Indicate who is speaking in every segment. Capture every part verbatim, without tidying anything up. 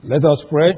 Speaker 1: Let us pray.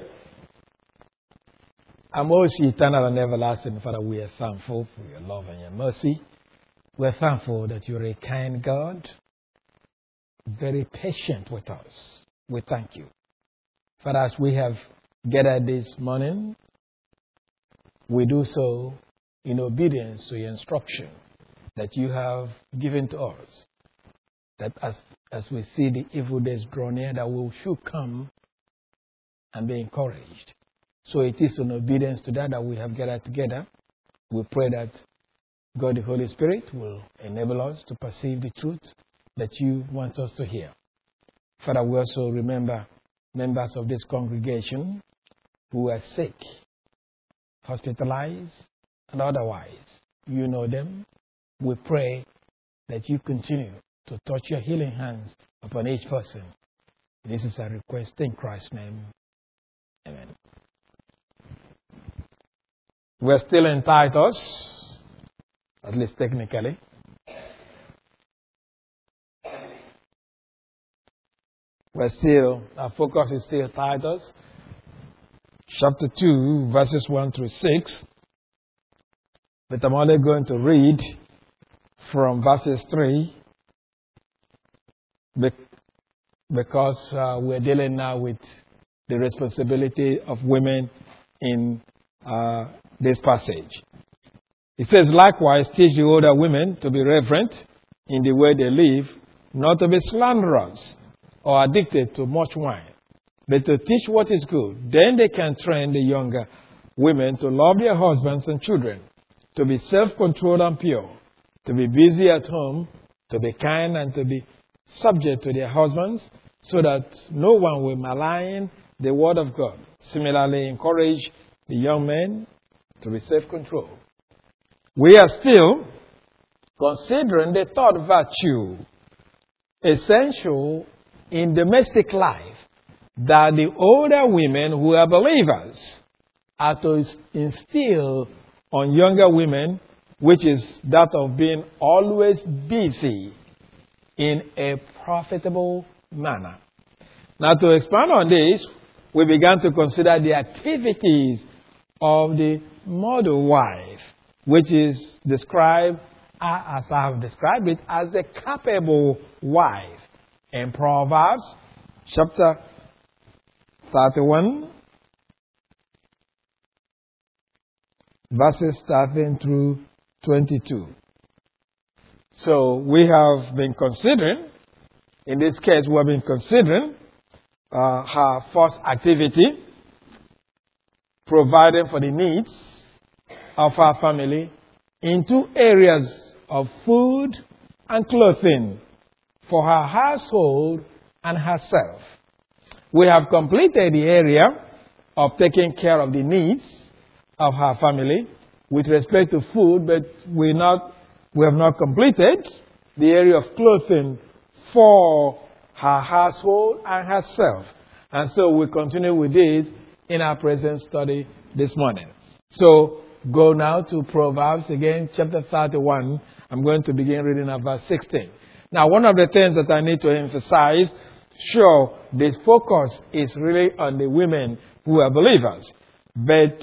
Speaker 1: Our most eternal and everlasting Father, we are thankful for your love and your mercy. We're thankful that you're a kind God, very patient with us. We thank you. Father, as we have gathered this morning, we do so in obedience to your instruction that you have given to us. That as, as we see the evil days draw near, that we should come and be encouraged. So it is in obedience to that that we have gathered together. We pray that God the Holy Spirit will enable us to perceive the truth that you want us to hear. Father, we also remember members of this congregation who are sick, hospitalized, and otherwise. You know them. We pray that you continue to touch your healing hands upon each person. This is our request in Christ's name. Amen. We're still in Titus, at least technically. We're still, our focus is still Titus, chapter two, verses one through six. But I'm only going to read from verses three because uh, we're dealing now with the responsibility of women in uh, this passage. It says, likewise, teach the older women to be reverent in the way they live, not to be slanderers or addicted to much wine, but to teach what is good. Then they can train the younger women to love their husbands and children, to be self-controlled and pure, to be busy at home, to be kind and to be subject to their husbands, so that no one will malign the word of God. Similarly, encourage the young men to be self-controlled. We are still considering the third virtue, essential in domestic life, that the older women who are believers are to instill on younger women, which is that of being always busy in a profitable manner. Now, to expand on this, we began to consider the activities of the model wife, which is described, as I have described it, as a capable wife. In Proverbs chapter thirty-one, verses thirteen through twenty-two. So we have been considering, in this case, we have been considering uh, her first activity, providing for the needs of her family in two areas of food and clothing for her household and herself. We have completed the area of taking care of the needs of her family with respect to food, but we not we have not completed the area of clothing for her household and herself. And so we continue with this in our present study this morning. So go now to Proverbs again, chapter thirty-one. I'm going to begin reading at verse sixteen. Now, one of the things that I need to emphasize, sure, this focus is really on the women who are believers. But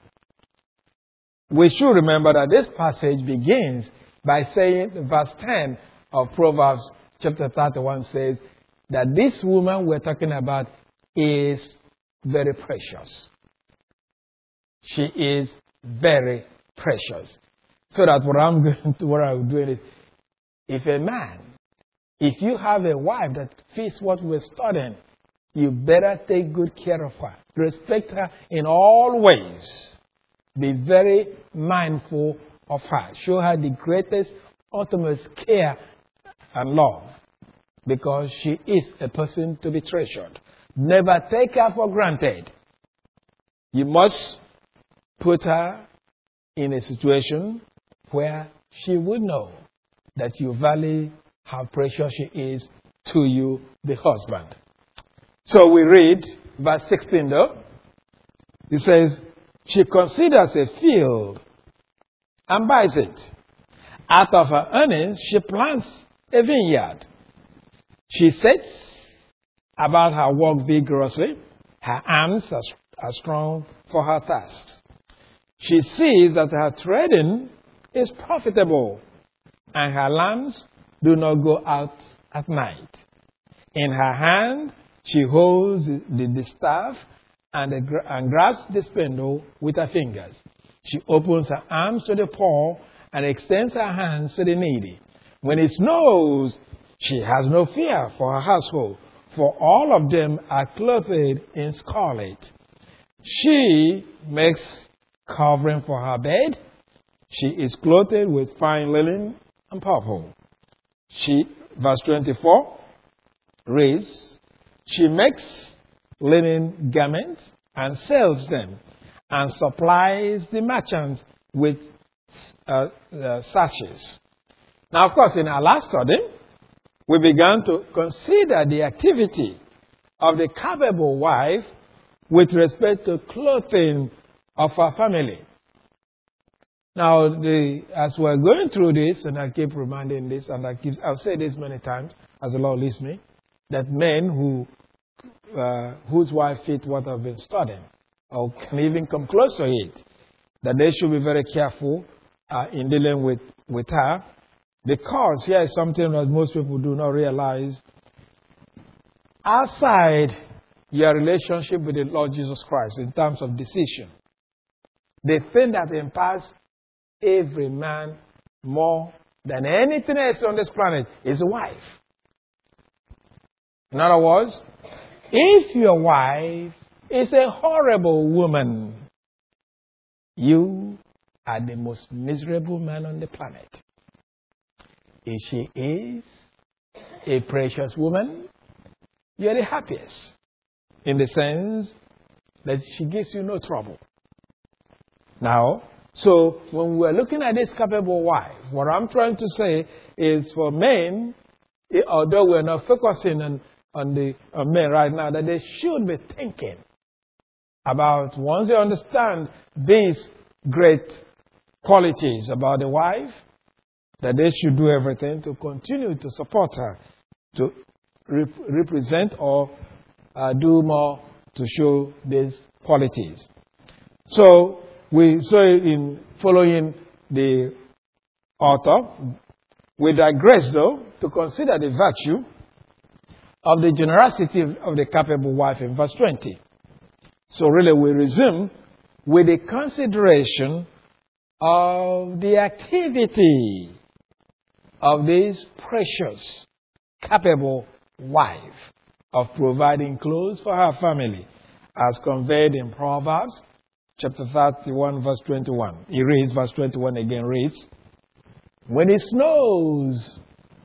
Speaker 1: we should remember that this passage begins by saying, verse ten of Proverbs chapter thirty-one says that this woman we're talking about is very precious. She is very precious. So that what I'm going to, what I'm doing is, if a man, if you have a wife that fits what we're studying, you better take good care of her. Respect her in all ways. Be very mindful of her. Show her the greatest, utmost care and love, because she is a person to be treasured. Never take her for granted. You must put her in a situation where she would know that you value how precious she is to you, the husband. So we read verse sixteen though. It says, she considers a field and buys it. Out of her earnings, she plants a vineyard. She sets about her work vigorously. Her arms are, are strong for her tasks. She sees that her trading is profitable, and her lambs do not go out at night. In her hand, she holds the, the staff and, the, and grasps the spindle with her fingers. She opens her arms to the poor and extends her hands to the needy. When it snows, she has no fear for her household, for all of them are clothed in scarlet. She makes covering for her bed. She is clothed with fine linen and purple. She, verse twenty-four, reads, she makes linen garments and sells them, and supplies the merchants with uh, uh, sashes. Now, of course, in our last study, we began to consider the activity of the capable wife with respect to clothing of her family. Now, the, as we're going through this, and I keep reminding this, and I keep, I've said this many times, as the Lord leads me, that men who uh, whose wife fit what I've been studying, or can even come close to it, that they should be very careful uh, in dealing with, with her, because here is something that most people do not realize. Outside your relationship with the Lord Jesus Christ in terms of decision, the thing that impacts every man more than anything else on this planet is a wife. In other words, if your wife is a horrible woman, you are the most miserable man on the planet. If she is a precious woman, you're the happiest, in the sense that she gives you no trouble. Now, so when we're looking at this capable wife, what I'm trying to say is for men, although we're not focusing on, on the on men right now, that they should be thinking about, once they understand these great qualities about the wife, that they should do everything to continue to support her, to rep- represent or uh, do more to show these qualities. So, we so in following the author, we digress though to consider the virtue of the generosity of the capable wife in verse twenty. So really we resume with the consideration of the activity of this precious, capable wife of providing clothes for her family, as conveyed in Proverbs chapter thirty-one, verse twenty-one. He reads, verse twenty-one again reads, when it snows,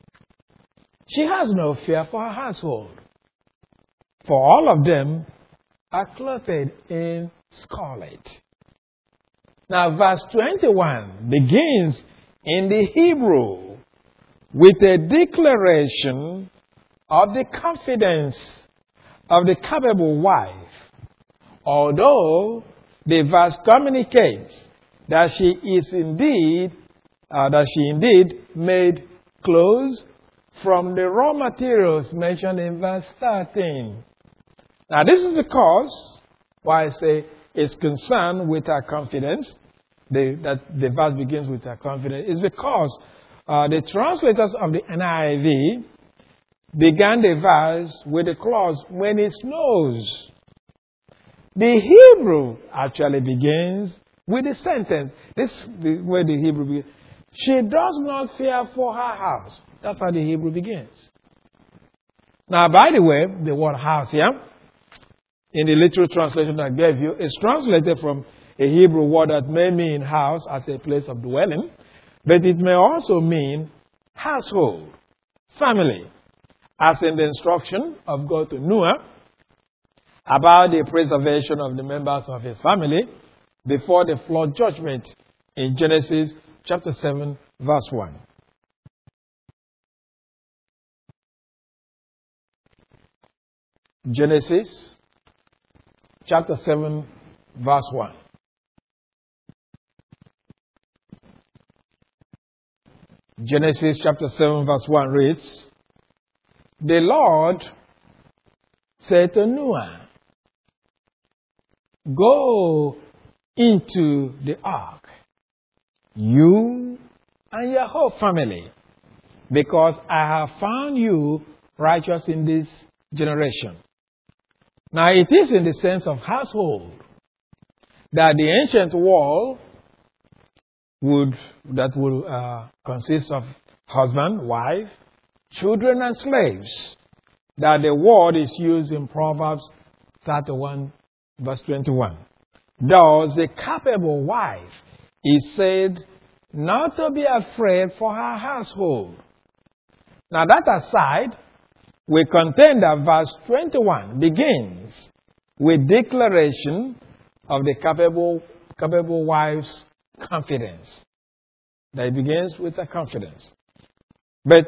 Speaker 1: she has no fear for her household, for all of them are clothed in scarlet. Now, verse twenty-one begins in the Hebrew with a declaration of the confidence of the capable wife, although the verse communicates that she is indeed, uh, that she indeed made clothes from the raw materials mentioned in verse thirteen. Now, this is the cause why I say it's concerned with her confidence. The, that the verse begins with her confidence. It's because uh, the translators of the N I V began the verse with the clause, when it snows. The Hebrew actually begins with the sentence. This is the way the Hebrew begins. She does not fear for her house. That's how the Hebrew begins. Now, by the way, the word house here, in the literal translation I gave you, is translated from a Hebrew word that may mean house as a place of dwelling, but it may also mean household, family, as in the instruction of God to Noah about the preservation of the members of his family before the flood judgment in Genesis chapter seven, verse one. Genesis chapter seven, verse one. Genesis chapter seven, verse one reads, the Lord said to Noah, go into the ark, you and your whole family, because I have found you righteous in this generation. Now it is in the sense of household that the ancient world would that will uh, consist of husband, wife, children, and slaves. That the word is used in Proverbs thirty-one, verse twenty-one. Thus, the capable wife is said not to be afraid for her household. Now, that aside, we contend that verse twenty-one begins with declaration of the capable, capable wife's confidence. That it begins with a confidence. But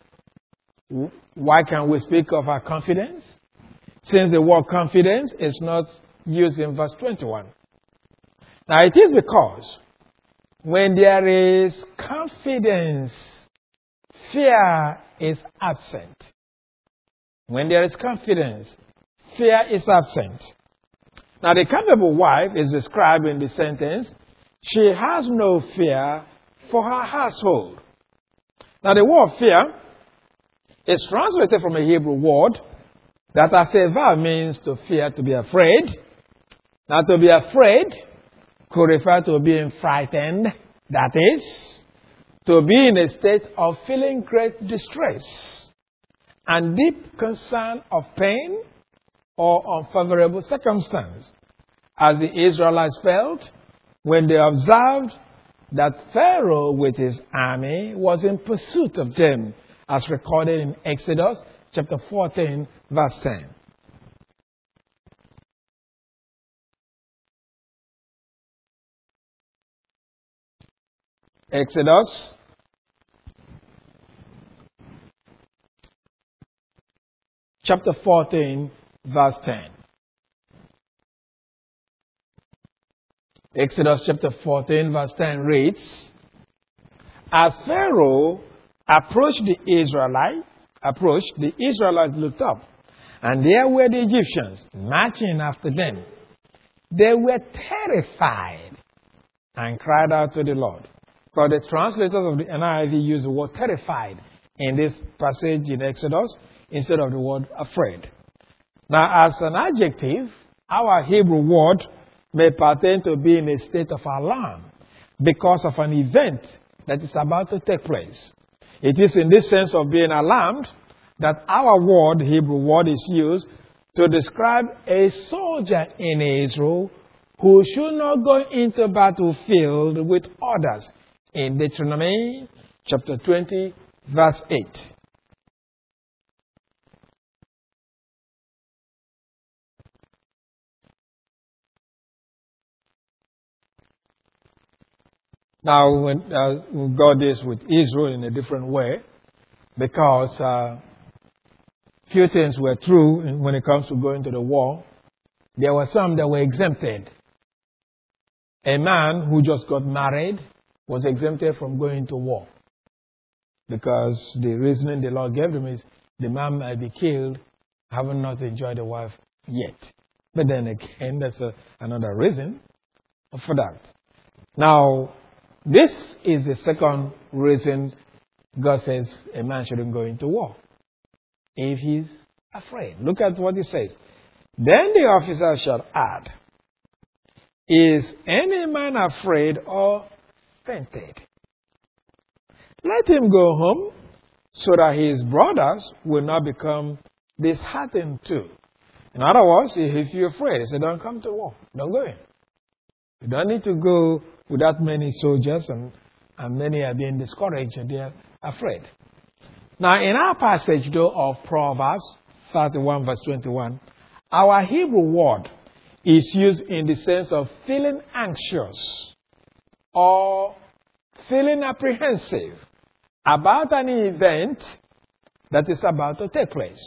Speaker 1: why can we speak of our confidence? Since the word confidence is not used in verse twenty-one. Now it is because when there is confidence, fear is absent. When there is confidence, fear is absent. Now the capable wife is described in the sentence, she has no fear for her household. Now the word fear is translated from a Hebrew word that as a verb means to fear, to be afraid. Now to be afraid could refer to being frightened, that is, to be in a state of feeling great distress and deep concern of pain or unfavorable circumstance, as the Israelites felt when they observed that Pharaoh with his army was in pursuit of them, as recorded in Exodus chapter fourteen, verse ten. Exodus chapter fourteen, verse ten. Exodus chapter fourteen, verse ten reads, as Pharaoh approached the Israelites, approached, the Israelites looked up, and there were the Egyptians marching after them. They were terrified and cried out to the Lord. But the translators of the N I V use the word terrified in this passage in Exodus instead of the word afraid. Now, as an adjective, our Hebrew word may pertain to be in a state of alarm because of an event that is about to take place. It is in this sense of being alarmed that our word, Hebrew word, is used to describe a soldier in Israel who should not go into battlefield with others. In Deuteronomy chapter twenty, verse eight. Now, when, uh, we got this with Israel in a different way, because uh, few things were true when it comes to going to the war. There were some that were exempted. A man who just got married was exempted from going to war, because the reasoning the Lord gave him is the man might be killed having not enjoyed the wife yet. But then again, that's a, another reason for that. Now, this is the second reason God says a man shouldn't go into war, if he's afraid. Look at what he says. Then the officer shall add, is any man afraid or fainted? Let him go home, so that his brothers will not become disheartened too. In other words, if you're afraid, he said, don't come to war. Don't go in. You don't need to go with that many soldiers, and, and many are being discouraged and they're afraid. Now, in our passage, though, of Proverbs thirty-one, verse twenty-one, our Hebrew word is used in the sense of feeling anxious or feeling apprehensive about an event that is about to take place.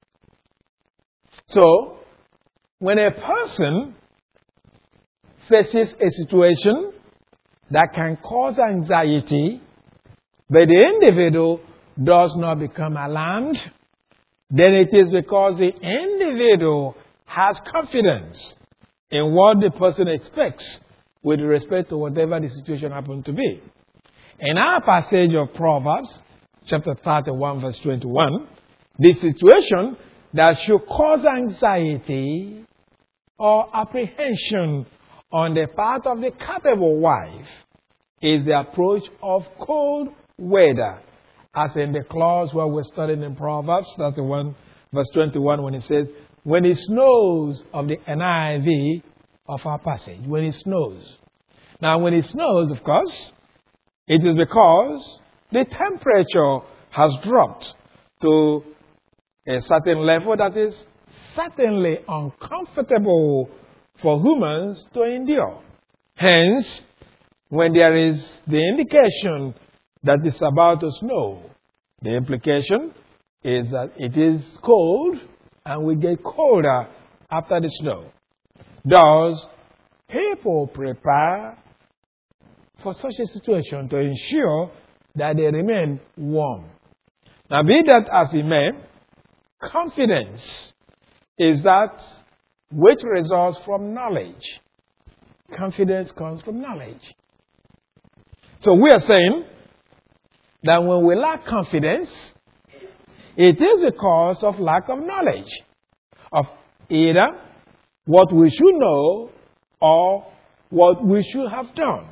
Speaker 1: So, when a person faces a situation that can cause anxiety, but the individual does not become alarmed, then it is because the individual has confidence in what the person expects with respect to whatever the situation happened to be. In our passage of Proverbs, chapter thirty-one, verse twenty-one, the situation that should cause anxiety or apprehension on the part of the capable wife is the approach of cold weather, as in the clause where we're studying in Proverbs thirty-one, verse twenty-one, when it says, when it snows, of the N I V of our passage, when it snows. Now, when it snows, of course, it is because the temperature has dropped to a certain level that is certainly uncomfortable for humans to endure. Hence, when there is the indication that it's about to snow, the implication is that it is cold and will get colder after the snow. Thus, people prepare for such a situation to ensure that they remain warm. Now, be that as it may, confidence is that which results from knowledge. Confidence comes from knowledge. So we are saying that when we lack confidence, it is a cause of lack of knowledge of either what we should know or what we should have done.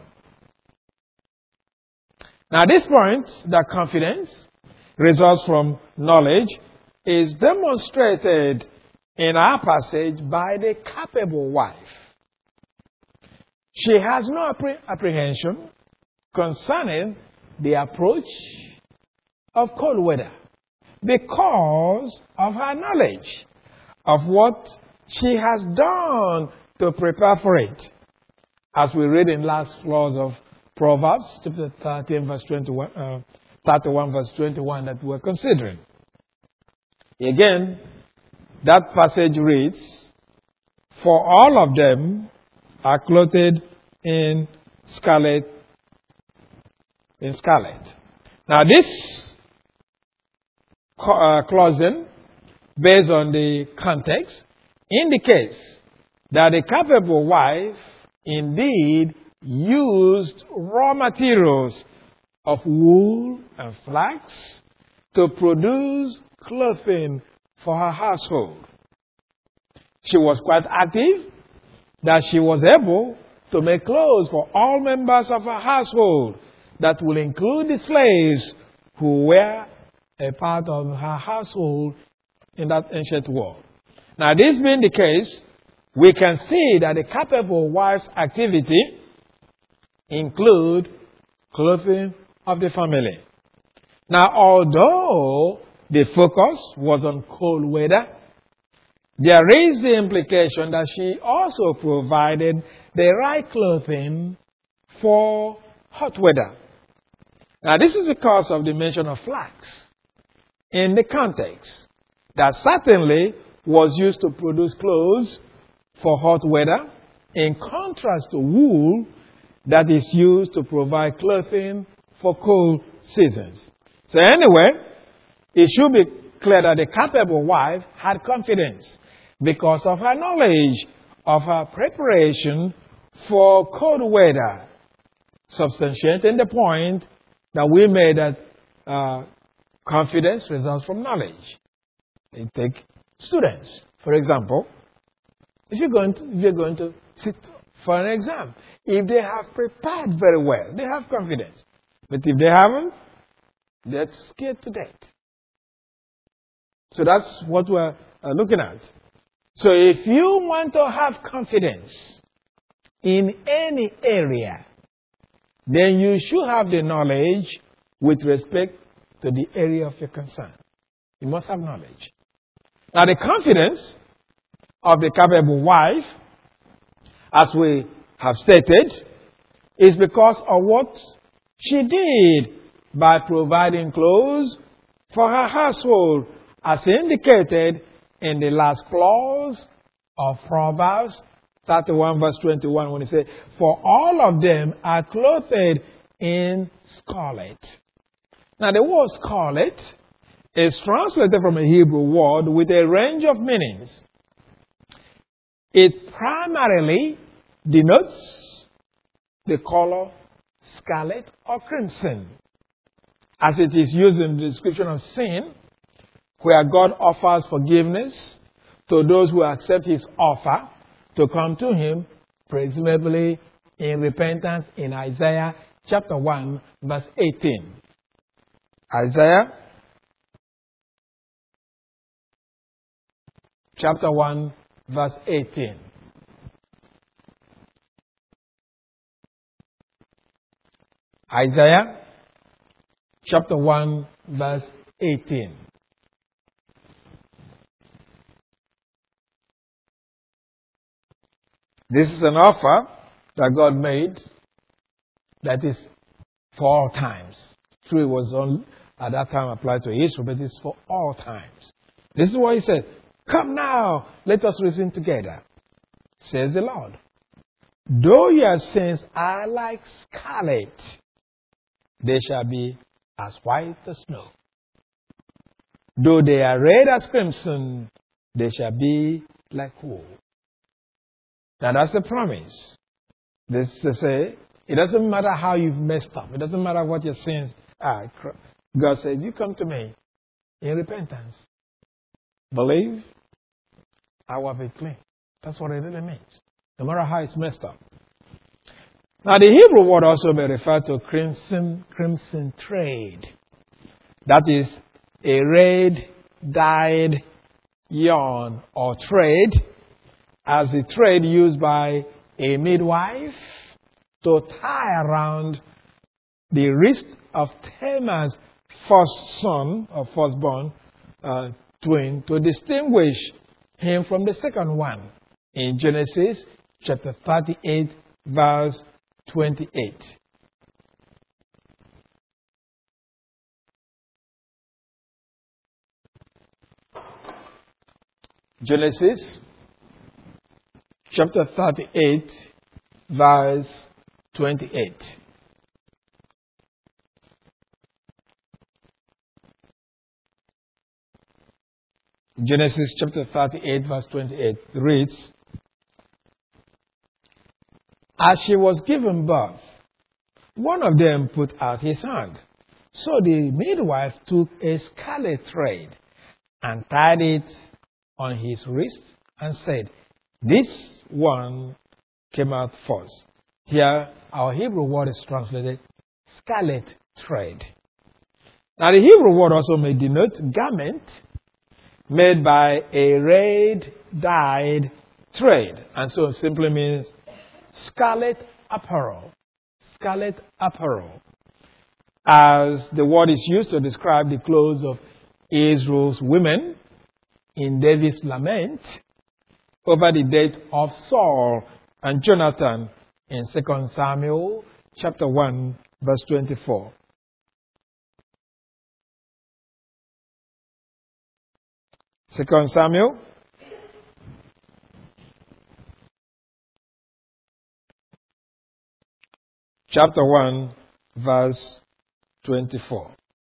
Speaker 1: Now, this point that confidence results from knowledge is demonstrated in our passage by the capable wife. She has no appre- apprehension concerning the approach of cold weather because of her knowledge of what she has done to prepare for it. As we read in last clause of Proverbs, chapter thirteen, verse twenty-one, uh, thirty-one, verse twenty-one, that we're considering. Again, that passage reads, for all of them are clothed in scarlet, in scarlet. Now, this uh, clausing, based on the context, indicates that the capable wife indeed used raw materials of wool and flax to produce clothing for her household. She was quite active, that she was able to make clothes for all members of her household, that will include the slaves who were a part of her household in that ancient world. Now, this being the case, we can see that the capable wife's activity include clothing of the family. Now, although the focus was on cold weather, there is the implication that she also provided the right clothing for hot weather. Now, this is because of the mention of flax in the context that certainly was used to produce clothes for hot weather, in contrast to wool that is used to provide clothing for cold seasons. So anyway, it should be clear that the capable wife had confidence because of her knowledge of her preparation for cold weather, substantiating the point that we made that uh, confidence results from knowledge. You take students, for example. If you're going to, if you're going to sit for an exam, if they have prepared very well, they have confidence. But if they haven't, they're scared to death. So that's what we're uh, looking at. So if you want to have confidence in any area, then you should have the knowledge with respect to the area of your concern. You must have knowledge. Now, the confidence of the capable wife, as we have stated, is because of what she did by providing clothes for her household, as indicated in the last clause of Proverbs thirty-one, verse twenty-one, when it says, for all of them are clothed in scarlet. Now, the word scarlet is translated from a Hebrew word with a range of meanings. It primarily denotes the color scarlet or crimson, as it is used in the description of sin, where God offers forgiveness to those who accept His offer to come to Him, presumably in repentance, in Isaiah chapter one, verse eighteen. Isaiah chapter one, verse eighteen. Isaiah chapter one, verse eighteen. This is an offer that God made that is for all times. True, it was on, at that time applied to Israel, but it's for all times. This is what He said. Come now, let us reason together, says the Lord. Though your sins are like scarlet, they shall be as white as snow. Though they are red as crimson, they shall be like wool. Now that's the promise. This is to say, it doesn't matter how you've messed up. It doesn't matter what your sins are. God says, you come to me in repentance. Believe, I will be clean. That's what it really means. No matter how it's messed up. Now the Hebrew word also may refer to crimson, crimson thread. That is a red dyed yarn or thread, as the thread used by a midwife to tie around the wrist of Tamar's first son or firstborn uh, twin to distinguish him from the second one in Genesis chapter thirty-eight, verse twenty-eight. Genesis chapter thirty-eight, verse twenty-eight. Genesis chapter thirty-eight, verse twenty-eight reads, as she was given birth, one of them put out his hand. So the midwife took a scarlet thread and tied it on his wrist and said, this one came out first. Here, our Hebrew word is translated scarlet thread. Now, the Hebrew word also may denote garment made by a red dyed thread. And so it simply means scarlet apparel. Scarlet apparel. As the word is used to describe the clothes of Israel's women in David's lament over the death of Saul and Jonathan in Second Samuel chapter one, verse twenty-four. Second Samuel chapter one, verse twenty-four.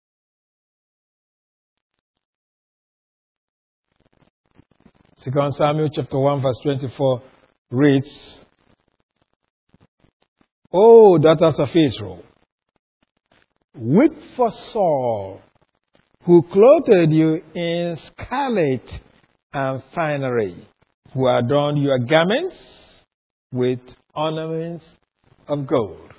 Speaker 1: Second Samuel chapter one, verse twenty-four reads, O daughters of Israel, weep for Saul, who clothed you in scarlet and finery, who adorned your garments with ornaments of gold.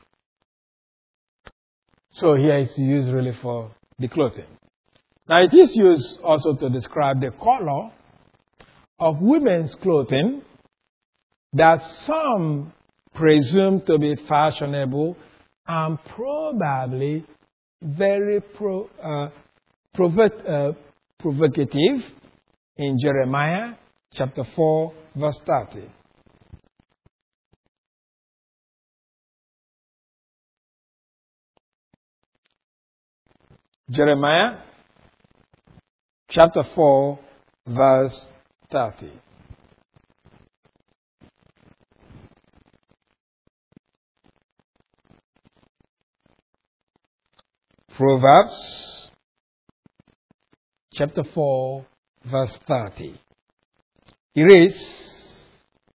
Speaker 1: So here it's used really for the clothing. Now it is used also to describe the color of women's clothing that some presume to be fashionable and probably very pro, uh, provo- uh, provocative in Jeremiah chapter four, verse thirty. Jeremiah chapter four, verse thirty. Proverbs chapter four, verse thirty. It reads,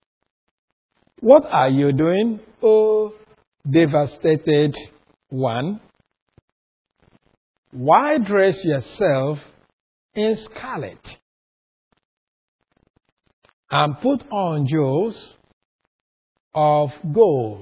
Speaker 1: What are you doing, O devastated one? Why dress yourself in scarlet and put on jewels of gold?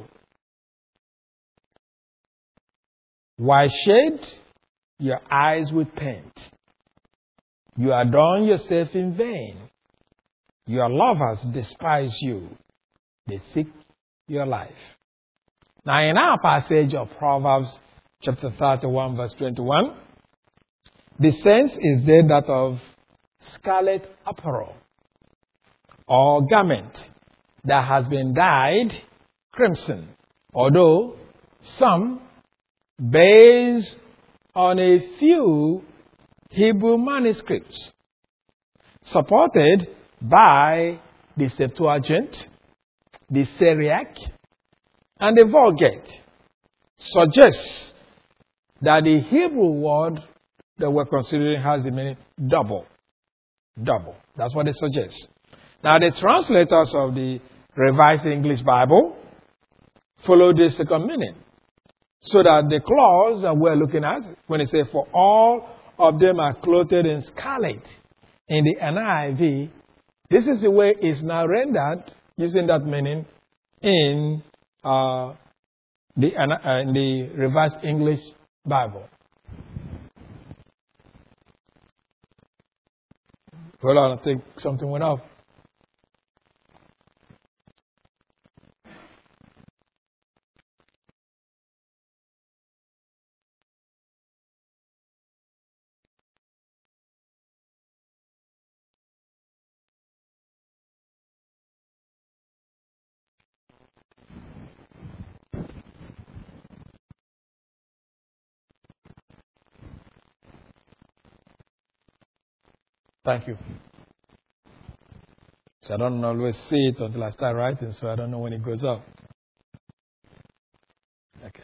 Speaker 1: Why shade your eyes with paint? You adorn yourself in vain. Your lovers despise you. They seek your life. Now, in our passage of Proverbs chapter thirty-one, verse twenty-one, the sense is there that of scarlet apparel or garment that has been dyed crimson, although some, based on a few Hebrew manuscripts, supported by the Septuagint, the Syriac, and the Vulgate, suggests that the Hebrew word that we're considering has the meaning double. Double. That's what it suggests. Now, the translators of the Revised English Bible follow this second meaning. So that the clause that we're looking at, when it says, for all of them are clothed in scarlet, in the N I V, this is the way it's now rendered, using that meaning, in uh, the, uh, in the Revised English Bible. Hold on, I think something went off. Thank you. So I don't always see it until I start writing, so I don't know when it goes up. Okay.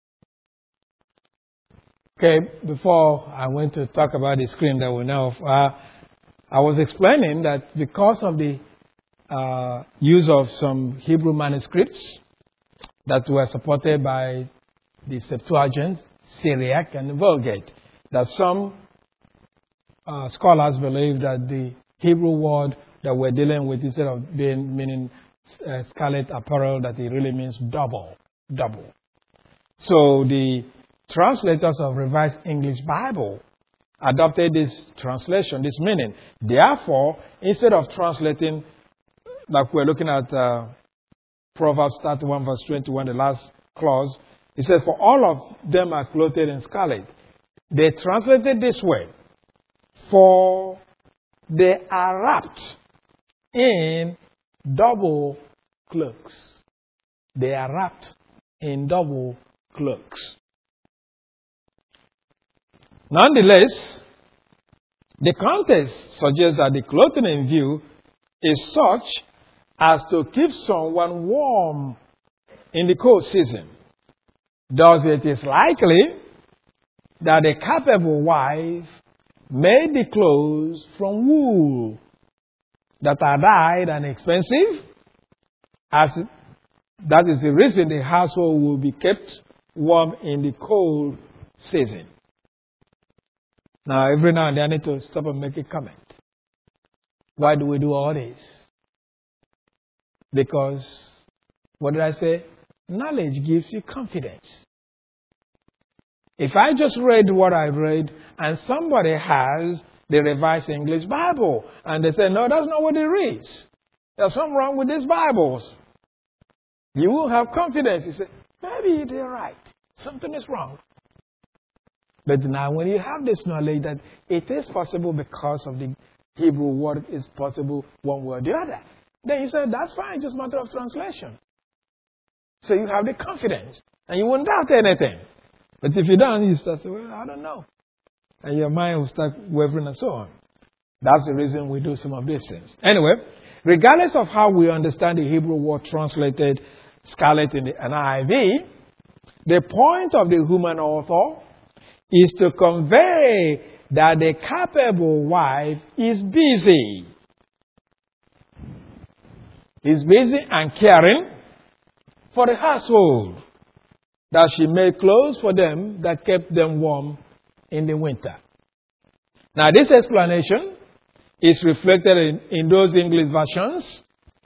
Speaker 1: Okay, before I went to talk about the screen that we know of, uh, I was explaining that because of the uh, use of some Hebrew manuscripts that were supported by the Septuagint, Syriac, and the Vulgate, that some uh, scholars believe that the Hebrew word that we're dealing with, instead of being meaning uh, scarlet apparel, that it really means double, double. So the translators of Revised English Bible adopted this translation, this meaning. Therefore, instead of translating, like we're looking at uh, Proverbs thirty-one, verse twenty-one, the last clause, it says, for all of them are clothed in scarlet. They translated this way, for they are wrapped in double cloaks. They are wrapped in double cloaks. Nonetheless, the context suggests that the clothing in view is such as to keep someone warm in the cold season. Thus, it is likely that a capable wife made the clothes from wool that are dyed and expensive, as that is the reason the household will be kept warm in the cold season. Now, every now and then I need to stop and make a comment. Why do we do all this? Because, what did I say? Knowledge gives you confidence. If I just read what I read and somebody has the Revised English Bible and they say, no, that's not what it reads. There's something wrong with these Bibles. You will have confidence. You say, maybe they're right. Something is wrong. But now when you have this knowledge that it is possible because of the Hebrew word is possible one way or the other, then you say, that's fine, just a matter of translation. So you have the confidence and you won't doubt anything. But if you don't, you start saying, well, I don't know. And your mind will start wavering and so on. That's the reason we do some of these things. Anyway, regardless of how we understand the Hebrew word translated scarlet in the N I V, the point of the human author is to convey that the capable wife is busy. Is busy and caring for the household, that she made clothes for them that kept them warm in the winter. Now, this explanation is reflected in, in those English versions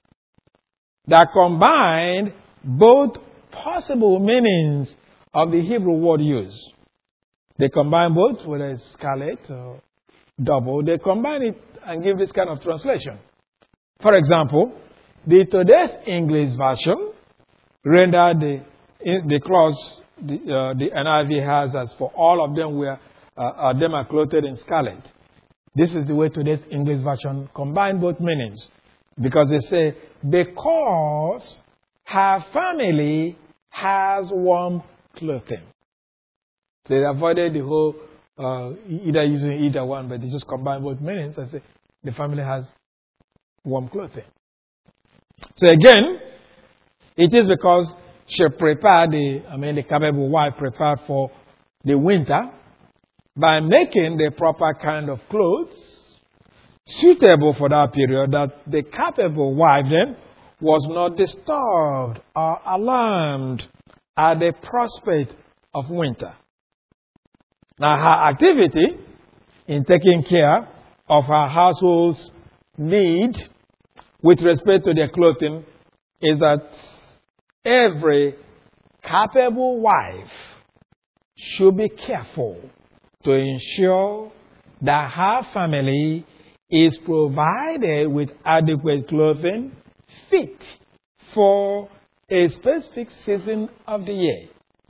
Speaker 1: that combined both possible meanings of the Hebrew word used. They combine both, whether it's scarlet or double, they combine it and give this kind of translation. For example, the today's English version rendered the, the clause the, uh, the N I V has as for all of them were uh, uh, them are clothed in scarlet. This is the way today's English version combine both meanings, because they say because her family has warm clothing. So they avoided the whole uh, either using either one, but they just combine both meanings and say the family has warm clothing. So again, it is because she prepared the, I mean, the capable wife prepared for the winter by making the proper kind of clothes suitable for that period, that the capable wife then was not disturbed or alarmed at the prospect of winter. Now, her activity in taking care of her household's need with respect to their clothing is that every capable wife should be careful to ensure that her family is provided with adequate clothing fit for a specific season of the year.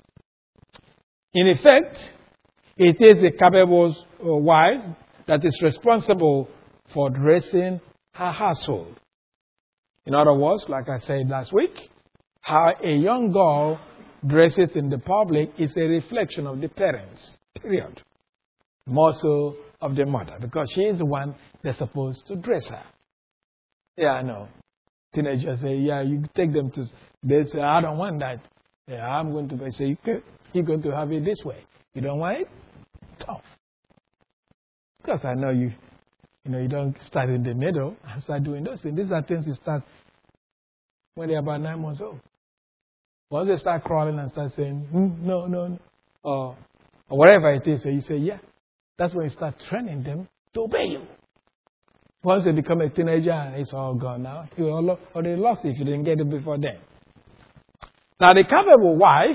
Speaker 1: In effect, it is the capable wife that is responsible for dressing her household. In other words, like I said last week, how a young girl dresses in the public is a reflection of the parents, period. More so of the mother, because she is the one that's supposed to dress her. Yeah, I know. Teenagers say, yeah, you take them to, they say, I don't want that. Yeah, I'm going to say, you're going to have it this way. You don't want it? Tough. Because I know you, you know, you don't start in the middle and start doing those things. These are things you start when they're about nine months old. Once they start crawling and start saying, mm, no, no, no, or, or whatever it is, so you say, yeah. That's when you start training them to obey you. Once they become a teenager, it's all gone now. You already lost it if you didn't get it before then. Now, the capable wife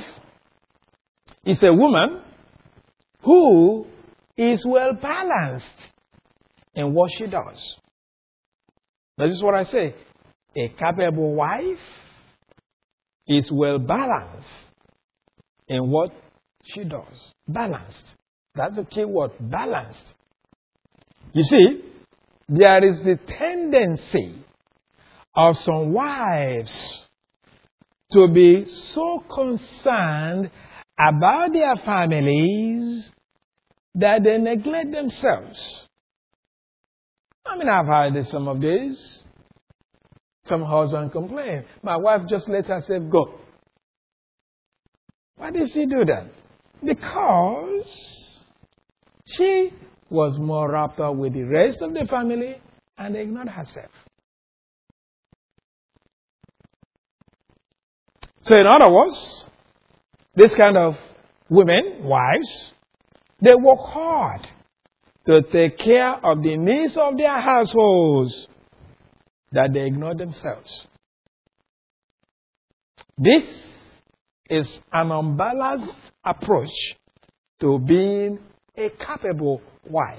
Speaker 1: is a woman who is well balanced in what she does. This is what I say. A capable wife is well balanced in what she does. Balanced. That's the key word, balanced. You see, there is the tendency of some wives to be so concerned about their families that they neglect themselves. I mean, I've heard some of these. Some husband complain, my wife just let herself go. Why did she do that? Because she was more wrapped up with the rest of the family and ignored herself. So in other words, this kind of women, wives, they work hard to take care of the needs of their households that they ignore themselves. This is an unbalanced approach to being a capable wife.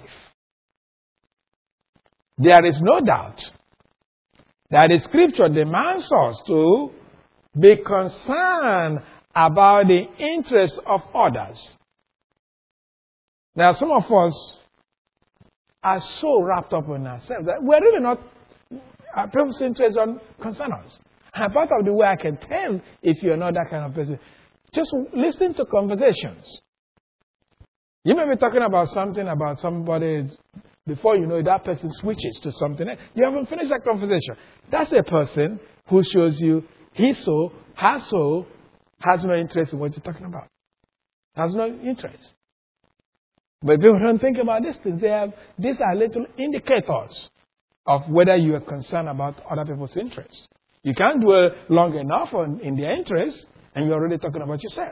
Speaker 1: There is no doubt that the scripture demands us to be concerned about the interests of others. Now, some of us are so wrapped up in ourselves that we're really not, our people's interests don't concern us. And part of the way I can tell if you're not that kind of person, just listen to conversations. You may be talking about something about somebody, before you know it, that person switches to something else. You haven't finished that conversation. That's a person who shows you his soul, her soul, has no interest in what you're talking about. Has no interest. But people don't think about these things. They have, these are little indicators of whether you are concerned about other people's interests. You can't dwell long enough on, in their interest, and you're already talking about yourself.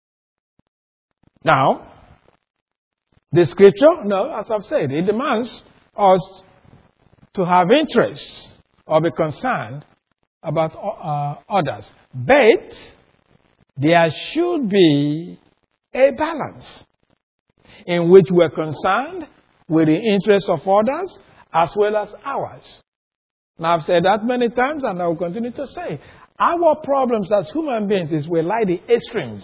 Speaker 1: Now, the scripture, no, as I've said, it demands us to have interest or be concerned about uh, others. But there should be a balance in which we're concerned with the interests of others as well as ours. Now, I've said that many times, and I will continue to say, our problems as human beings is we like the extremes.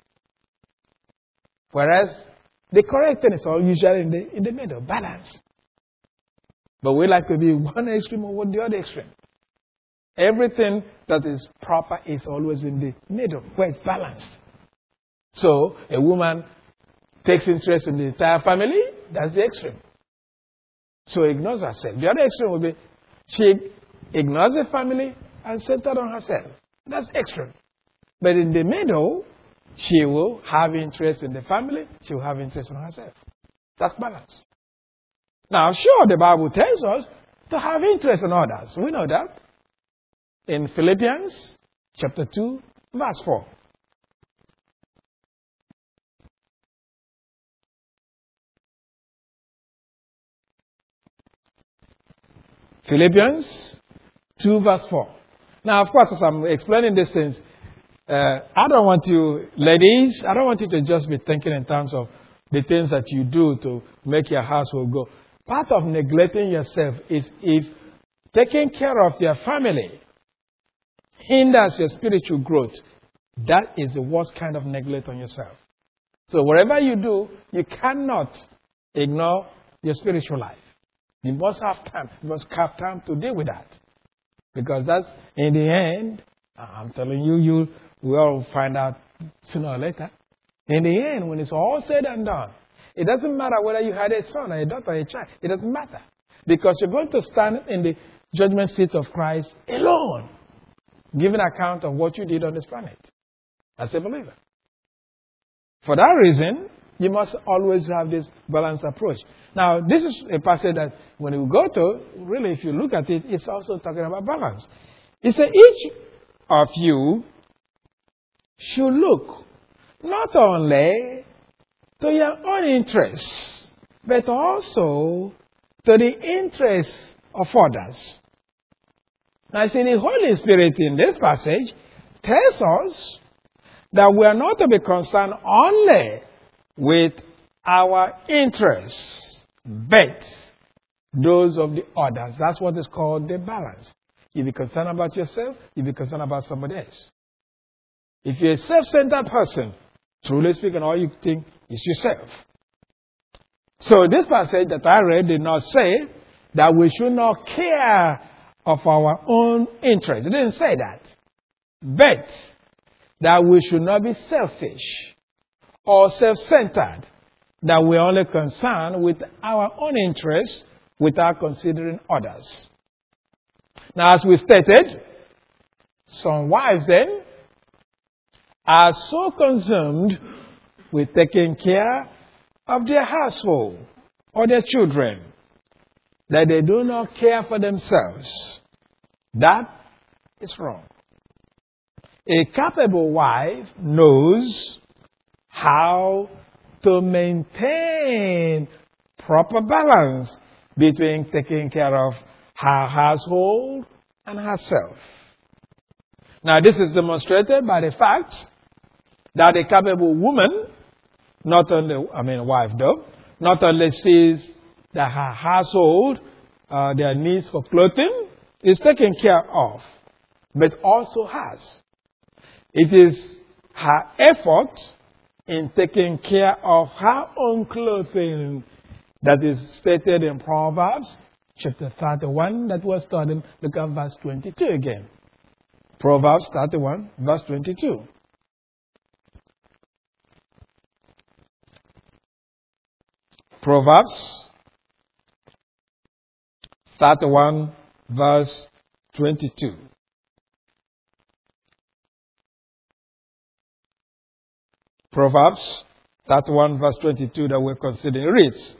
Speaker 1: Whereas the correct thing is all usually in the, in the middle, balance. But we like to be one extreme or the other extreme. Everything that is proper is always in the middle, where it's balanced. So, a woman takes interest in the entire family, that's the extreme. So, ignores herself. The other extreme will be she ignores the family and centered on herself. That's extreme. But in the middle, she will have interest in the family, she will have interest in herself. That's balance. Now, sure, the Bible tells us to have interest in others. We know that. In Philippians chapter two, verse four. Philippians two, verse four. Now, of course, as I'm explaining these things, uh, I don't want you, ladies, I don't want you to just be thinking in terms of the things that you do to make your household go. Part of neglecting yourself is if taking care of your family hinders your spiritual growth. That is the worst kind of neglect on yourself. So whatever you do, you cannot ignore your spiritual life. You must have time. You must have time to deal with that. Because that's, in the end, I'm telling you, you will all find out sooner or later. In the end, when it's all said and done, it doesn't matter whether you had a son or a daughter or a child. It doesn't matter. Because you're going to stand in the judgment seat of Christ alone, giving account of what you did on this planet as a believer. For that reason, you must always have this balanced approach. Now, this is a passage that when you go to, really, if you look at it, it's also talking about balance. It says, each of you should look not only to your own interests, but also to the interests of others. Now, I see the Holy Spirit in this passage tells us that we are not to be concerned only with our interests, but those of the others. That's what is called the balance. You be concerned about yourself, you be concerned about somebody else. If you're a self-centered person, truly speaking, all you think is yourself. So this passage that I read did not say that we should not care of our own interests. It didn't say that. But that we should not be selfish or self-centered, that we're only concerned with our own interests without considering others. Now, as we stated, some wives then are so consumed with taking care of their household or their children that they do not care for themselves. That is wrong. A capable wife knows how to maintain proper balance between taking care of her household and herself. Now, this is demonstrated by the fact that a capable woman, not only, I mean, wife though, not only sees that her household, uh, their needs for clothing is taken care of, but also has. It is her effort in taking care of her own clothing that is stated in Proverbs chapter thirty-one that was studied. Look at verse twenty-two again. Proverbs thirty-one, verse twenty-two. Proverbs thirty-one, verse twenty-two. Proverbs thirty-one, verse twenty-two that we're considering reads,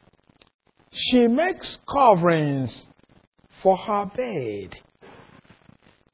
Speaker 1: she makes coverings for her bed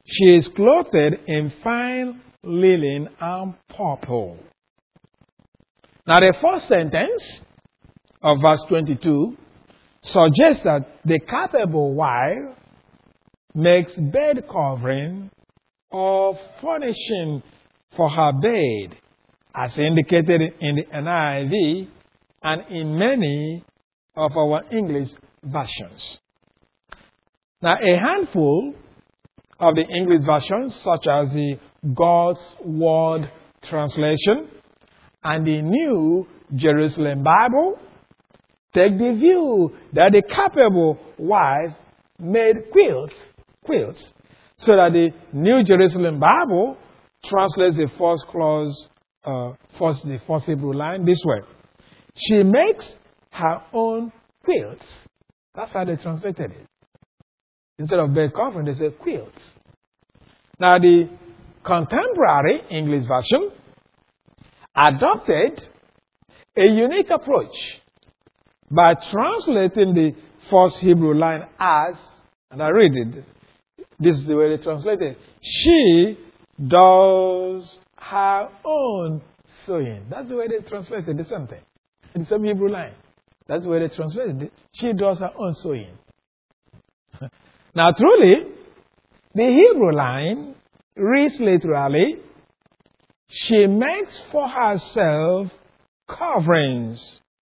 Speaker 1: She is clothed in fine linen and purple. Now the first sentence of verse twenty-two suggests that the capable wife makes bed covering or furnishing for her bed, as indicated in the N I V and in many of our English versions. Now, a handful of the English versions, such as the God's Word translation and the New Jerusalem Bible, take the view that the capable wife made quilts, quilts, so that the New Jerusalem Bible translates the first clause, uh, first the first Hebrew line this way: she makes her own quilts. That's how they translated it. Instead of bed covering, they say quilts. Now, the contemporary English version adopted a unique approach by translating the first Hebrew line as, and I read it, this is the way they translate it: she does her own sewing. That's the way they translated the same thing. In the same Hebrew line. That's the way they translated it. She does her own sewing. Now, truly, the Hebrew line reads literally, she makes for herself coverings.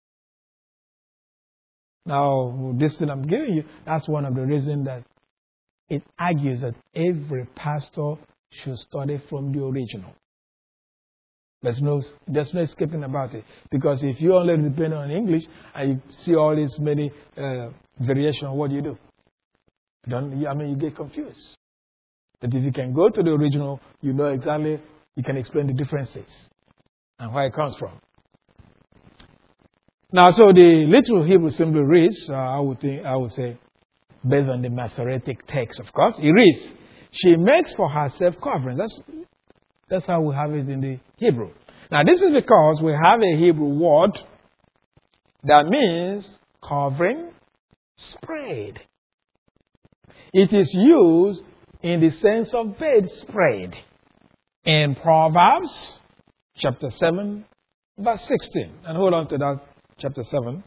Speaker 1: Now, this thing I'm giving you, that's one of the reasons that it argues that every pastor should study from the original. There's no, there's no escaping about it. Because if you only depend on English and you see all these many uh, variations, what do you do? You don't, I mean, you get confused. But if you can go to the original, you know exactly, you can explain the differences and where it comes from. Now, so the literal Hebrew simply reads, uh, I would think, I would say, based on the Masoretic text, of course, it reads, she makes for herself covering. That's, that's how we have it in the Hebrew. Now, this is because we have a Hebrew word that means covering, spread. It is used in the sense of bedspread in Proverbs chapter seven, verse sixteen. And hold on to that, chapter seven.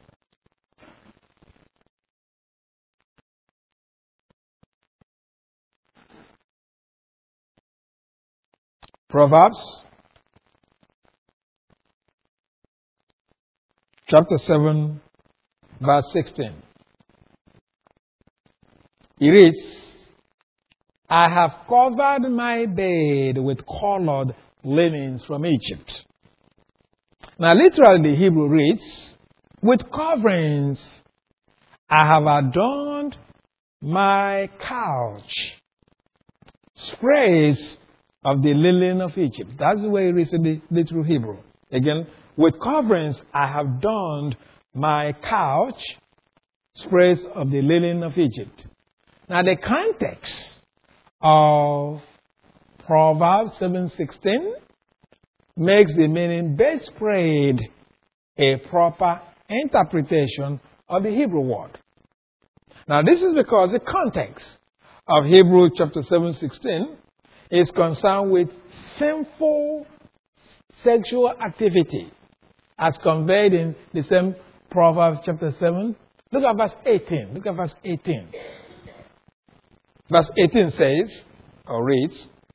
Speaker 1: Proverbs chapter seven, verse sixteen. It reads, I have covered my bed with colored linens from Egypt. Now, literally, the Hebrew reads, with coverings I have adorned my couch. Sprays of the linen of Egypt. That's the way it reads in the literal Hebrew. Again, with coverings I have donned my couch. Sprays of the linen of Egypt. Now, the context of Proverbs seven sixteen makes the meaning bedspread a proper interpretation of the Hebrew word. Now, this is because the context of Hebrew chapter seven sixteen is concerned with sinful sexual activity as conveyed in the same Proverbs chapter seven. Look at verse eighteen. Look at verse eighteen. Verse eighteen says, or reads,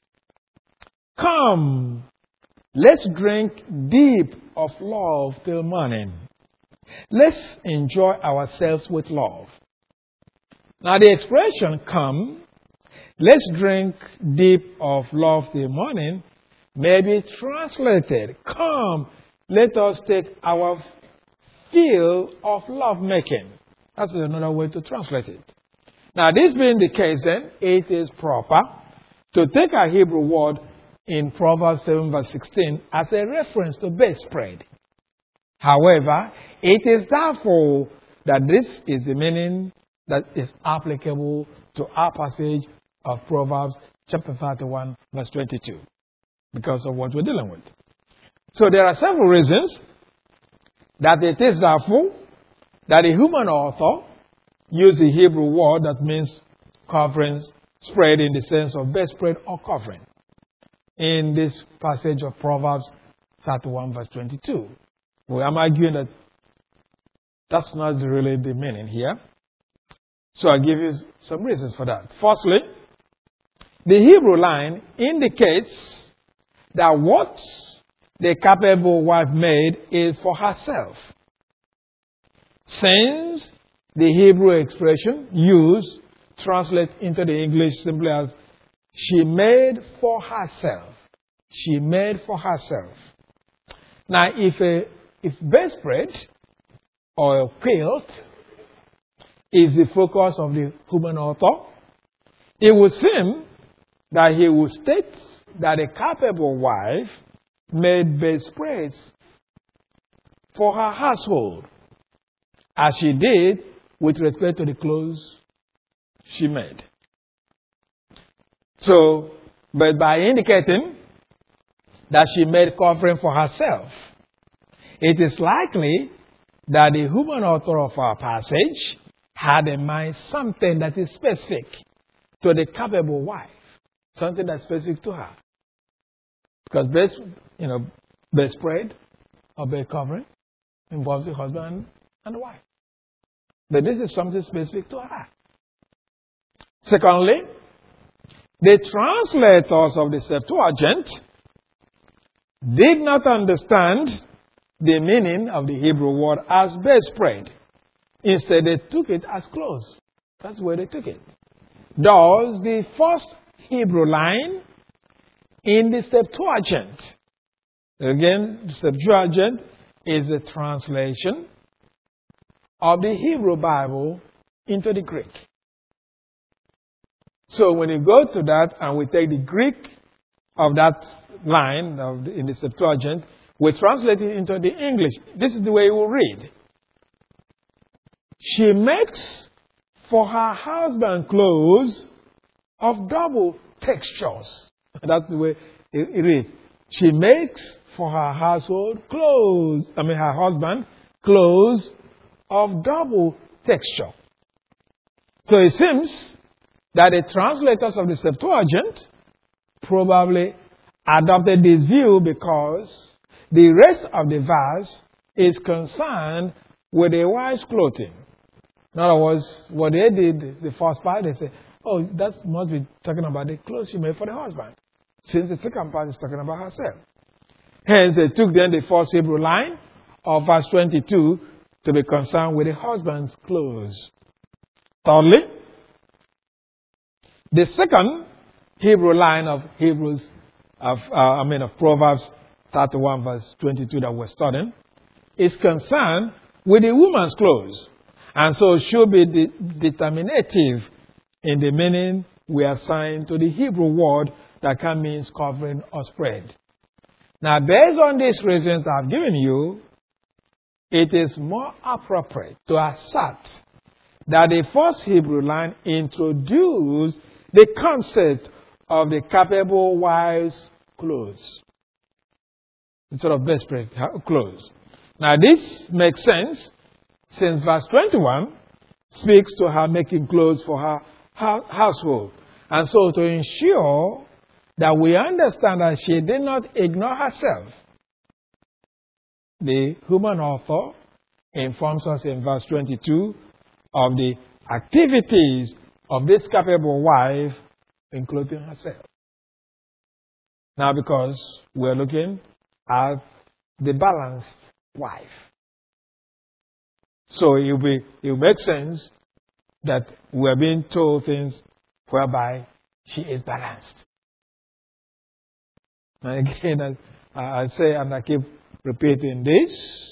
Speaker 1: come, let's drink deep of love till morning. Let's enjoy ourselves with love. Now the expression come, let's drink deep of love till morning may be translated, come, let us take our fill of love making. That's another way to translate it. Now, this being the case, then, it is proper to take a Hebrew word in Proverbs seven, verse sixteen as a reference to bedspread. However, it is therefore that this is the meaning that is applicable to our passage of Proverbs chapter thirty-one, verse twenty-two, because of what we're dealing with. So there are several reasons that it is therefore that a human author use the Hebrew word that means coverings, spread in the sense of bedspread or covering in this passage of Proverbs thirty-one verse twenty-two. Well, I'm arguing that that's not really the meaning here. So I'll give you some reasons for that. Firstly, the Hebrew line indicates that what the capable wife made is for herself. Since the Hebrew expression used translates into the English simply as she made for herself. She made for herself. Now, if a if bedspread or a quilt is the focus of the human author, it would seem that he would state that a capable wife made bedspreads for her household, as she did with respect to the clothes she made. So, but by indicating that she made covering for herself, it is likely that the human author of our passage had in mind something that is specific to the capable wife, something that's specific to her. Because bed, you know, bedspread or bed covering involves the husband and the wife. But this is something specific to her. Secondly, the translators of the Septuagint did not understand the meaning of the Hebrew word as bedspread. Instead, they took it as clothes. That's where they took it. Thus, the first Hebrew line in the Septuagint, again, the Septuagint is a translation of the Hebrew Bible into the Greek. So when you go to that and we take the Greek of that line of the, in the Septuagint, we translate it into the English. This is the way it will read. She makes for her husband clothes of double textures. That's the way it, it reads. She makes for her household clothes, I mean her husband, clothes of double texture. So it seems that the translators of the Septuagint probably adopted this view because the rest of the verse is concerned with a wife's clothing. In other words, what they did, the first part, they say, oh, that must be talking about the clothes she made for the husband. Since the second part is talking about herself. Hence, they took then the first Hebrew line of verse twenty-two to be concerned with the husband's clothes. Thirdly, the second Hebrew line of Hebrews, of uh, I mean of Proverbs thirty-one verse twenty-two that we're studying, is concerned with the woman's clothes, and so should be the determinative in the meaning we assign to the Hebrew word that can mean covering or spread. Now, based on these reasons I've given you, it is more appropriate to assert that the first Hebrew line introduced the concept of the capable wife's clothes instead of bedspread clothes. Now, this makes sense since verse twenty-one speaks to her making clothes for her household. And so to ensure that we understand that she did not ignore herself, the human author informs us in verse twenty-two of the activities of this capable wife in clothing herself. Now, because we're looking at the balanced wife. So it will, be, it will make sense that we're being told things whereby she is balanced. And again, I, I say and I keep repeating this,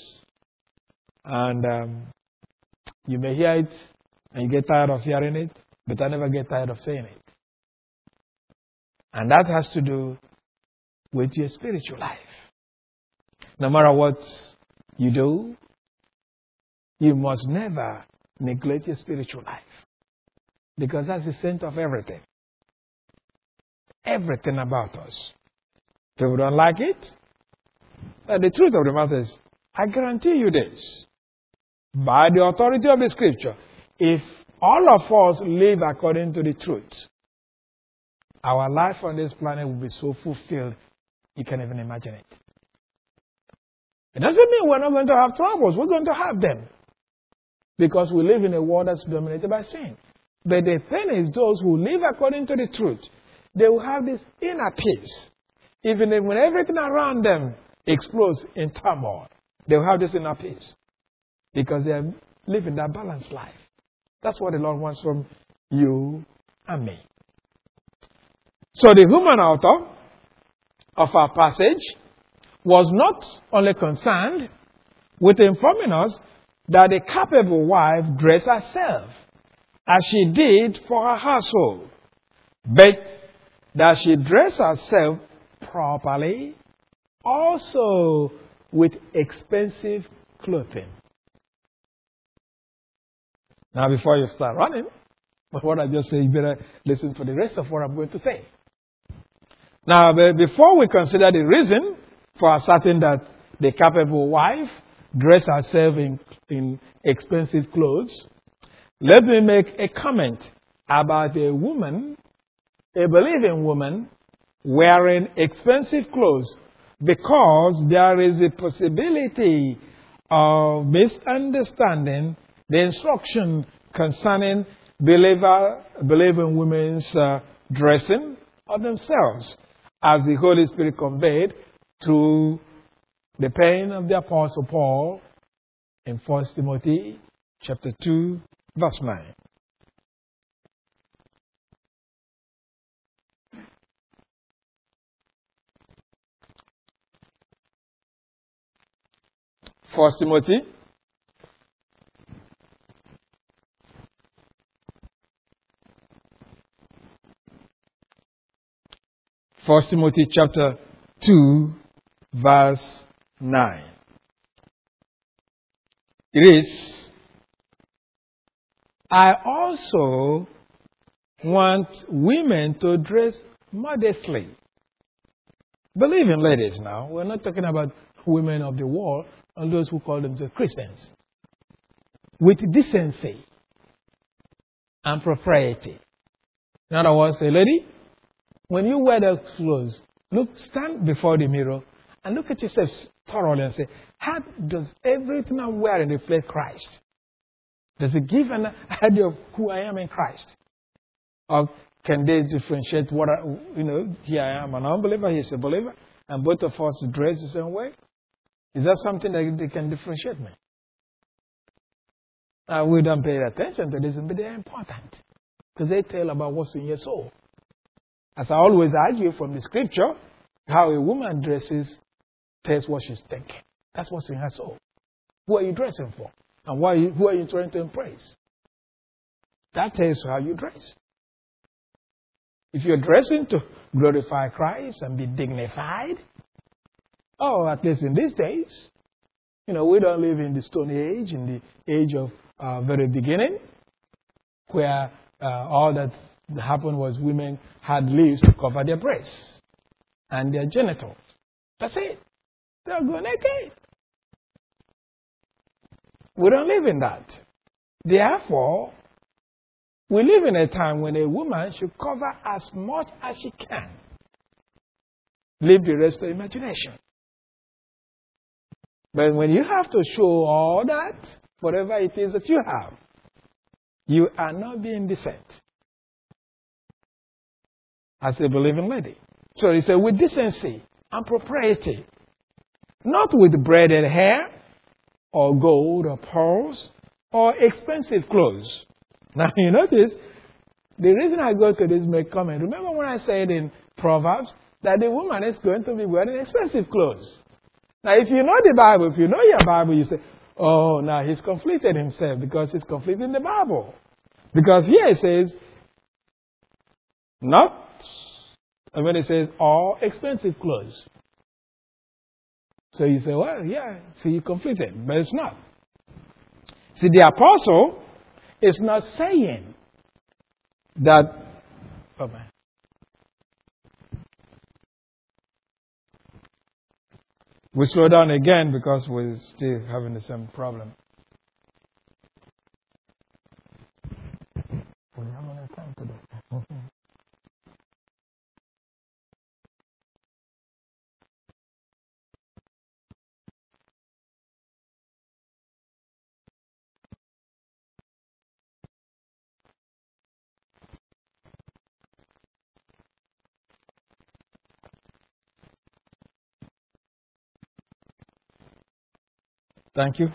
Speaker 1: and um, you may hear it and you get tired of hearing it, but I never get tired of saying it. And that has to do with your spiritual life. No matter what you do, you must never neglect your spiritual life. Because that's the center of everything. Everything about us. People don't like it. But the truth of the matter is, I guarantee you this. By the authority of the scripture, if all of us live according to the truth, our life on this planet will be so fulfilled, you can't even imagine it. It doesn't mean we're not going to have troubles. We're going to have them. Because we live in a world that's dominated by sin. But the thing is, those who live according to the truth, they will have this inner peace. Even if when everything around them explodes in turmoil, they will have this inner peace. Because they are living that balanced life. That's what the Lord wants from you and me. So the human author of our passage was not only concerned with informing us that the capable wife dressed herself as she did for her household, but that she dressed herself properly, also with expensive clothing. Now, before you start running, but what I just said, you better listen for the rest of what I'm going to say. Now, before we consider the reason for asserting that the capable wife dressed herself in, in expensive clothes, let me make a comment about a woman, a believing woman, wearing expensive clothes, because there is a possibility of misunderstanding the instruction concerning believer, believing women's uh, dressing of themselves, as the Holy Spirit conveyed through the pen of the Apostle Paul in First Timothy chapter two, verse nine. First Timothy First Timothy chapter two, verse nine. It is, I also want women to dress modestly. Believing ladies now. We're not talking about women of the world and those who call themselves Christians. With decency and propriety. In other words, say, lady, when you wear those clothes, look, stand before the mirror and look at yourself thoroughly and say, how does everything I'm wearing reflect Christ? Does it give an idea of who I am in Christ? Or can they differentiate what I, you know, here I am an unbeliever, he's a believer, and both of us dress the same way? Is that something that they can differentiate me? Uh, we don't pay attention to this, but they're important. Because they tell about what's in your soul. As I always argue from the scripture, how a woman dresses tells what she's thinking. That's what's in her soul. Who are you dressing for? And why are you, who are you trying to impress? That tells how you dress. If you're dressing to glorify Christ and be dignified, oh, at least in these days, you know, we don't live in the Stone Age, in the age of uh, very beginning, where uh, all that happened was women had leaves to cover their breasts and their genitals. That's it. They'll go naked. We don't live in that. Therefore, we live in a time when a woman should cover as much as she can. Leave the rest to imagination. But when you have to show all that, whatever it is that you have, you are not being decent as a believing lady. So he said, with decency and propriety, not with braided hair or gold or pearls or expensive clothes. Now, you notice, the reason I go to this make comment, remember when I said in Proverbs that the woman is going to be wearing expensive clothes. Now, if you know the Bible, if you know your Bible, you say, oh, now he's conflicted himself because he's conflicting the Bible. Because here it says, not, and when it says all expensive clothes. So you say, well, yeah, see, you conflicted, but it's not. See, the apostle is not saying that, oh man. We slow down again because we're still having the same problem. We have enough time today. Thank you.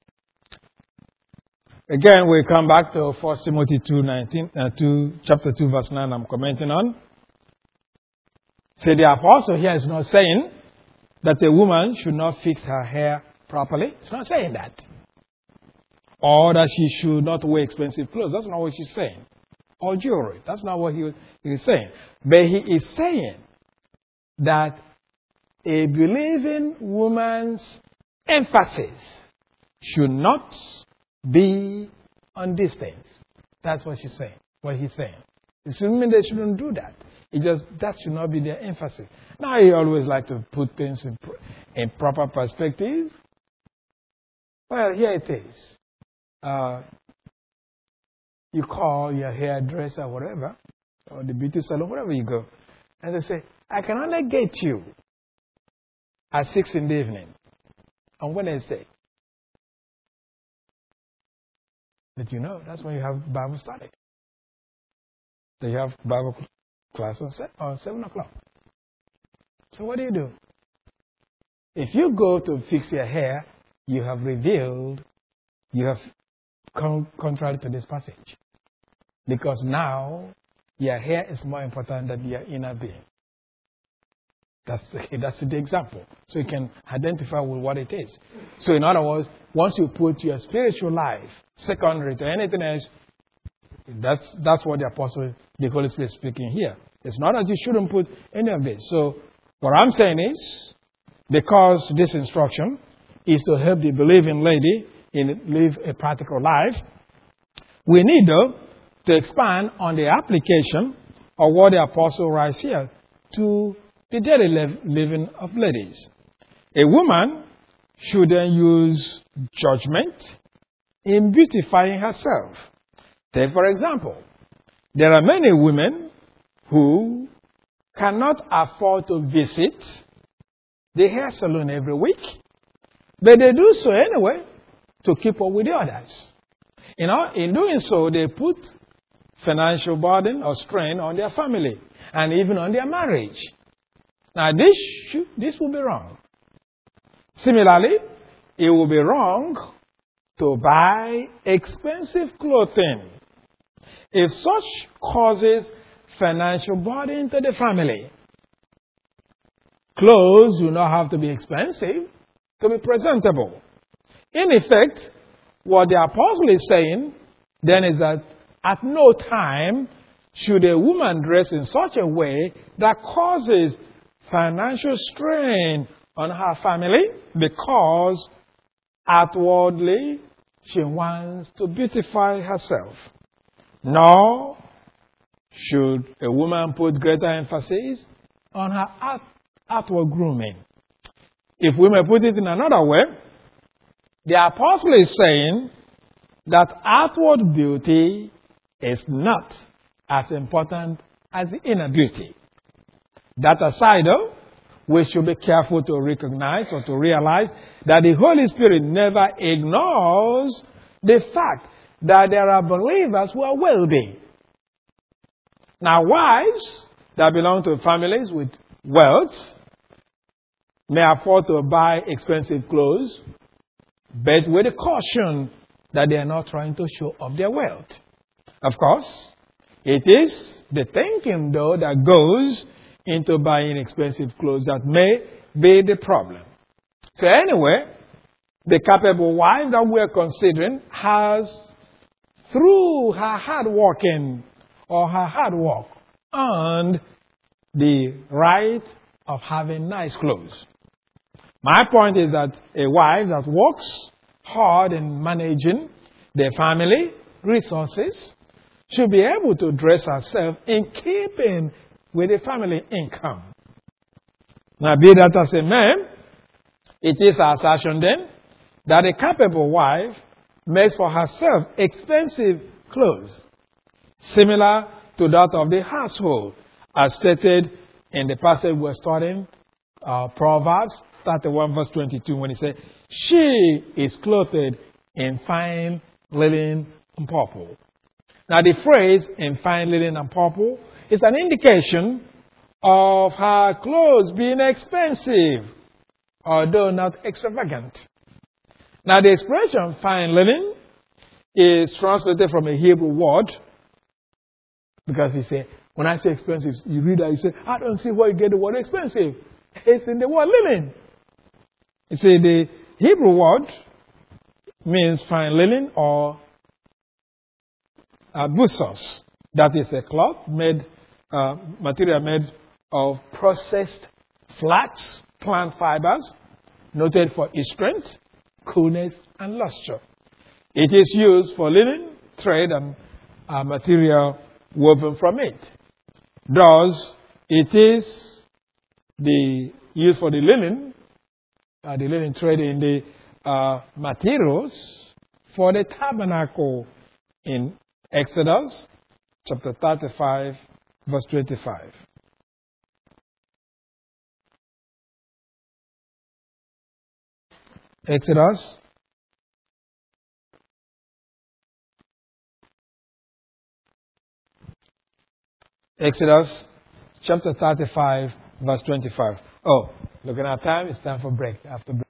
Speaker 1: Again, we come back to First Timothy two nineteen, uh, two, chapter two, verse nine. I'm commenting on. Say the apostle here is not saying that a woman should not fix her hair properly. It's not saying that. Or that she should not wear expensive clothes. That's not what she's saying. Or jewelry. That's not what he, he is saying. But he is saying that a believing woman's emphasis should not be on these things. That's what she's saying. What he's saying. It doesn't mean they shouldn't do that. It just that should not be their emphasis. Now he always like to put things in, in proper perspective. Well, here it is. Uh, you call your hairdresser, whatever, or the beauty salon, wherever you go, and they say, "I can only get you at six in the evening on Wednesday." But you know, that's when you have Bible study. So you have Bible class on seven, on seven o'clock. So what do you do? If you go to fix your hair, you have revealed, you have come contrary to this passage. Because now, your hair is more important than your inner being. That's, that's the example. So you can identify with what it is. So in other words, once you put your spiritual life secondary to anything else, that's, that's what the apostle, the Holy Spirit is speaking here. It's not that you shouldn't put any of this. So what I'm saying is, because this instruction is to help the believing lady in live a practical life, we need, though, to expand on the application of what the apostle writes here to the daily living of ladies. A woman should then use judgment in beautifying herself. Take, for example, there are many women who cannot afford to visit the hair salon every week, but they do so anyway to keep up with the others. You know, in doing so, they put financial burden or strain on their family and even on their marriage. Now, this should, this will be wrong. Similarly, it will be wrong to buy expensive clothing if such causes financial burden to the family. Clothes do not have to be expensive to be presentable. In effect, what the apostle is saying then is that at no time should a woman dress in such a way that causes financial strain on her family because outwardly she wants to beautify herself. Nor should a woman put greater emphasis on her out, outward grooming. If we may put it in another way, the apostle is saying that outward beauty is not as important as the inner beauty. That aside, though, we should be careful to recognize or to realize that the Holy Spirit never ignores the fact that there are believers who are wealthy. Now, wives that belong to families with wealth may afford to buy expensive clothes, but with a caution that they are not trying to show off their wealth. Of course, it is the thinking, though, that goes into buying expensive clothes that may be the problem. So anyway, the capable wife that we're considering has, through her hard working or her hard work, earned the right of having nice clothes. My point is that a wife that works hard in managing their family resources should be able to dress herself in keeping with the family income. Now, be that as a man, it is our assertion then that a capable wife makes for herself expensive clothes, similar to that of the household, as stated in the passage we're studying, uh, Proverbs thirty-one, verse twenty-two, when it says, "She is clothed in fine linen and purple." Now, the phrase "in fine linen and purple" is an indication of her clothes being expensive, although not extravagant. Now, the expression fine linen is translated from a Hebrew word, because he said, when I say expensive, you read that, you say, I don't see where you get the word expensive. It's in the word linen. You see, the Hebrew word means fine linen or uh, byssus. That is a cloth made, uh, material made of processed flax plant fibers, noted for its strength, coolness, and luster. It is used for linen, thread, and uh, material woven from it. Thus, it is the use for the linen, uh, the linen thread in the uh, materials for the tabernacle in Exodus chapter thirty-five, verse twenty-five. Exodus Exodus chapter thirty-five, verse twenty-five. Oh, looking at time, it's time for break. After break.